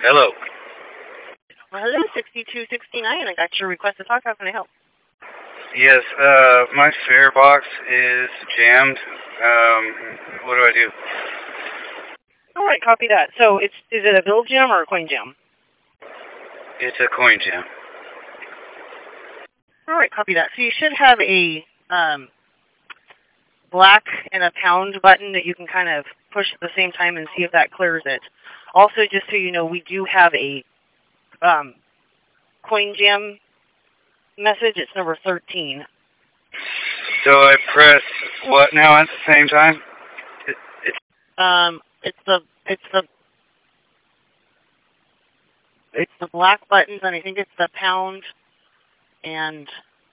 Hello. Well, hello, 6269. I got your request to talk. How can I help? Yes, my fare box is jammed. What do I do? All right, copy that. So is it a bill jam or a coin jam? It's a coin jam. All right, copy that. So you should have a black and a pound button that you can kind of push at the same time and see if that clears it. Also, just so you know, we do have a coin jam message. It's number 13. So I press what now at the same time? It's the black buttons, and I think it's the pound and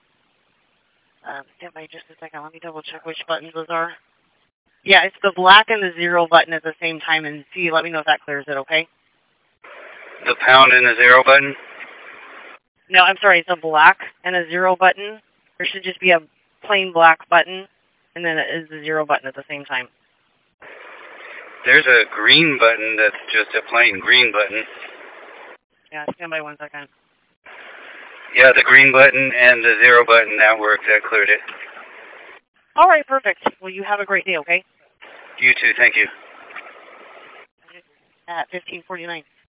stand by just a second. Let me double check which buttons those are. Yeah, it's the black and the 0 button at the same time, and see. Let me know if that clears it. Okay. The pound and the 0 button? No, I'm sorry. It's a black and a 0 button. There should just be a plain black button, and then it is the 0 button at the same time. There's a green button that's just a plain green button. Yeah, stand by 1 second. Yeah, the green button and the 0 button, that worked. That cleared it. All right, perfect. Well, you have a great day, okay? You too, thank you. At 1549.